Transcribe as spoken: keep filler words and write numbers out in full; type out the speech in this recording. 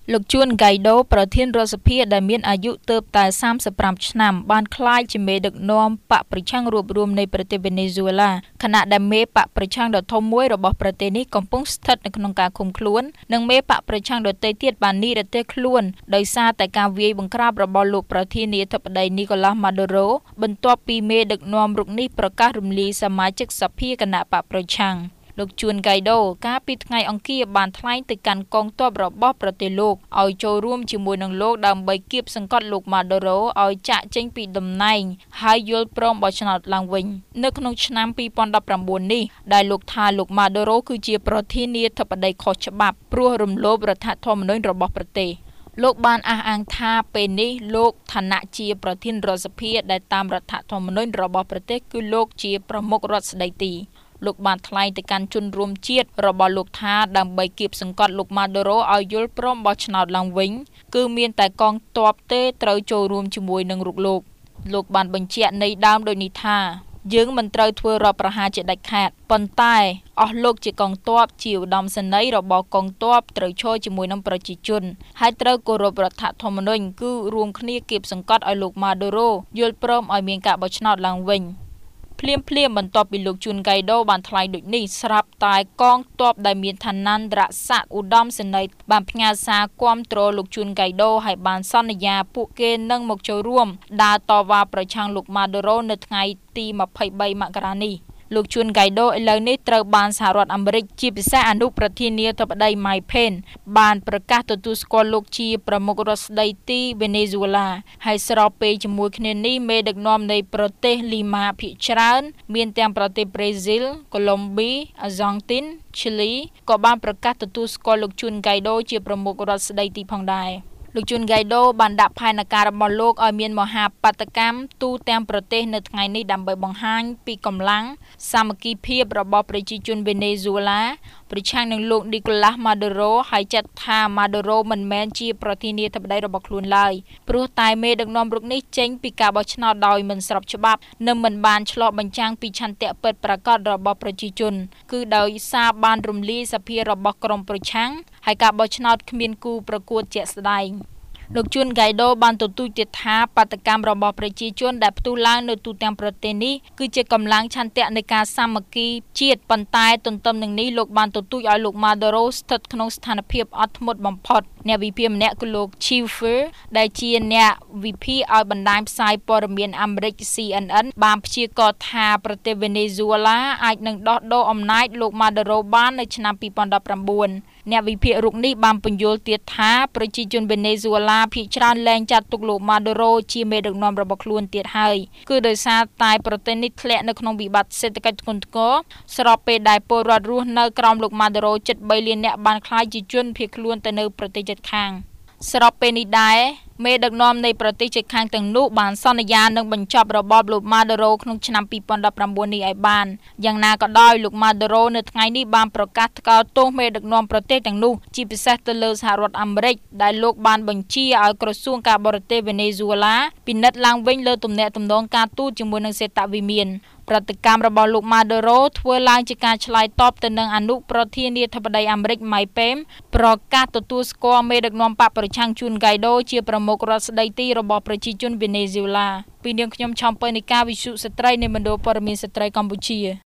លោកជួន ហ្កៃដូ ប្រធានរដ្ឋសភាដែលមានអាយុទើបតែសាមសិបប្រាំឆ្នាំបានក្លាយជាមេដឹកនាំបកប្រឆាំងរួបរวมនៃប្រទេសវេណេស៊ុយឡាខណៈដែលមេបកប្រឆាំងដ៏ធំមួយរបស់ប្រទេសនេះកំពុងស្ថិតនៅក្នុងការឃុំខ្លួននិងមេបកប្រឆាំងដទៃទៀតបាននិរទេសខ្លួនដោយសារតែការវាយបង្ក្រាបរបស់លោកប្រធានាធិបតីនីកូឡាស់ម៉ាដូរ៉ូបន្ទាប់ពីមេដឹកនាំរុកនេះប្រកាសរំលាយសមាជិកសភាគណៈបកប្រឆាំងលោកជួន ហ្កៃដូកាលពីថ្ងៃអង្គារបានថ្លែងទៅកាន់កងទ័ពរបស់ប្រទេសលោកឲ្យចូលរួមជាមួយនឹងលោកដើម្បីគៀបសង្កត់លោកម៉ាដូរ៉ូឲ្យចាកចេញពីតំណែងហើយយល់ព្រមបោះឆ្នោតឡើងវិញនៅក្នុងឆ្នាំពីរពាន់ដប់ប្រាំបួននេះដែលលោកថាលោកម៉ាដូរ៉ូគឺជាប្រធានាធិបតីខុសច្បាប់ព្រោះរំលោភរដ្ឋធម្មនុញ្ញរបស់ប្រទេសលោកបានអះអាងថាពេលនេះលោកឋានៈជាប្រធានរដ្ឋសភាដែលតាមរដ្ឋធម្មនុញ្ញរបស់ប្រទេសគឺលោកជាប្រមុខរដ្ឋស្ដីទីលោកបានថ្លែងទៅកាន់ជនរួមជាតិរបស់លោកថាដើម្បីគៀបសង្កត់លោកម៉ាដូរ៉ូឲ្យយល់ព្រមបោះឆ្នោតឡើងវិញគឺមានតែកងទ័ពទេត្រូវចូលរួមជាមួយនឹងរូបលោកលោកបានបញ្ជាក់ន័យដើមដូចនេះថាយើងមិនត្រូវធ្វើរដ្ឋប្រហារជាដាច់ខាតប៉ុន្តែអស់លោកជាកងទ័ពជាឧត្តមសេនីយ៍របស់កងទ័ពត្រូវឈរជាមួយនឹងប្រជាជនហើយត្រូវគោរពរដ្ឋធម្មនុញ្ញគឺរួមគ្នាគៀបសង្កត់ឲ្យលោកម៉ាដូរ៉ូយល់ព្រមឲ្យមានការបោះឆ្នោតឡើងវិញភ្លាមភ្លាមបន្ទាប់ពីលោកជួន ហ្កៃដូបានថ្លែងដូចនេះស្រាប់តែកងទ័ពដែលមានឋានន្តរស័ក្តិឧត្តមសេនីយ៍បានផ្ញើសារគាំទ្រលោកជួន ហ្កៃដូហើយបានសន្យាពួកគេនឹងមកចូលរួមដើរតវ៉ាប្រឆាំងលោកម៉ាដូរ៉ូនៅថ្ងៃទីម្ភៃបីមករានេះលោកជួន ហ្កៃដូឥឡូវនេះត្រូវបានសហរដ្ឋអាមេរិកជាពិសេសអនុប្រធានាធិបតី Mike Pence បានប្រកាសទទួលស្គាល់លោកជាប្រមុខរដ្ឋស្ដីទីវេណេស៊ុយឡាហើយស្របពេលជាមួយគ្នានេះមេដឹកនាំនៃប្រទេសលីម៉ាភាគច្រើនមានទាំងប្រទេសប្រេស៊ីល កូឡុំប៊ី អាហ្សង់ទីន ឈីលីក៏បានប្រកាសទទួលស្គាល់លោកជួន ហ្កៃដូជាប្រមុខរដ្ឋស្ដីទីផងដែរលោកជួន ហ្កៃដូបានដាក់ផែនការរបស់លោកឲ្យមានមហាបាតកម្មទូទាំងប្រទេសនៅថ្ងៃនេះដើម្បីបង្ហាញពីកម្លាំងសាមគ្គីភាពរបស់ប្រជាជនវេណេស៊ុយឡាប្រឆាំងនឹងលោកនីកូឡាស់ម៉ាដូរ៉ូហើយចាត់ថាម៉ាដូរ៉ូមិនមែនជាប្រធានាធិបតីរបស់ខ្លួនឡើយព្រោះតែមេដឹកនាំរុកនេះចេញពីការបោះឆ្នោតដោយមិនស្របច្បាប់និងមិនបានឆ្លុះបញ្ចាំងពីឆន្ទៈពិតប្រាកដរបស់ប្រជាជនគឺដោយសារបានរំលាយសភារបស់ក្រុមប្រឆាំងហើយការបោះឆ្នោតគ្មានគូប្រកួតជាក់ស្ដែងលោកជួន ហ្កៃដូបានទទូចទៀតថាបាតកម្មរបស់ប្រជាជនដែលផ្ទុះឡើងនៅទូទាំងប្រទេសនេះគឺជាកម្លាំងឆន្ទៈនៃការសាមគ្គីជាតិប៉ុន្តែទន្ទឹមនឹងនេះលោកបានទទូចឲ្យលោកម៉ាដូរ៉ូស្ថិតក្នុងស្ថានភាពអត់ធ្មត់បំផុតអ្នកវិភាគម្នាក់គឺលោក Chief ដែលជាអ្នកវិភាគឲ្យបណ្ដាញផ្សាយព័ត៌មានអាមេរិក C N N បានព្យាករណ៍ថាប្រទេសវេណេស៊ុយឡាអាចនឹងដោះដូរអំណាចលោកម៉ាដូរ៉ូបាននៅឆ្នាំពីរពាន់ដប់ប្រាំបួនអ្នកវិភាគរុកនេះបានពន្យល់ទៀតថាប្រជាជនវេណេស៊ុយឡាភាគច្រើនលែងចាត់ទុកលោកម៉ាដូរ៉ូជាមេដឹកនាំរបស់ខ្លួនទៀតហើយគឺដោយសារតែប្រទេសនេះធ្លាក់នៅក្នុងវិបត្តិសេដ្ឋកិច្ចធ្ងន់ធ្ងរស្របពេលដែលពលរដ្ឋរស់នៅក្រោមលោកម៉ាដូរ៉ូជិតបីលាននាក់បានក្លាយជាជនភៀសខ្លួនទៅនៅប្រទេសជិតខាងស្របពេលនេះដែរមេដឹកនាំនៃប្រទេសជិតខាងទាំងនោះបានសន្យានឹងបញ្ចប់របបលោកម៉ាដូរ៉ូក្នុងឆ្នាំពីរពាន់ដប់ប្រាំបួននេះឲ្យបានយ៉ាងណាក៏ដោយលោកម៉ាដូរ៉ូនៅថ្ងៃនេះបានប្រកាសថ្កោលទោសមេដឹកនាំប្រទេសទាំងនោះជាពិសេសទៅលើសហរដ្ឋអាមេរិកដែលលោកបានបញ្ជាឲ្យក្រសួងការបរទេសវេណេស៊ុយឡាពិនិត្យឡើងវិញលើទំនាក់ទំនងការទូតជាមួយនឹងសេតវិមានប្រតិកម្មរបស់លោកម៉ាដូរ៉ូធ្វើឡើងជាការឆ្លើយតបទៅនឹងអនុប្រធានាធិបតីអាមេរិក Mike Pence ប្រកាសទទួលស្គាល់មេដឹកនាំបកប្រឆាំងជួន ហ្កៃដូជាប្រមុខរដ្ឋស្ដីទីរបស់ប្រជាជនវេណេស៊ុយឡាពីនាងខ្ញុំឆំពើនៃការវិទ្យុស្ត្រីនៃមណ្ឌលព័ត៌មានស្ត្រីកម្ពុជា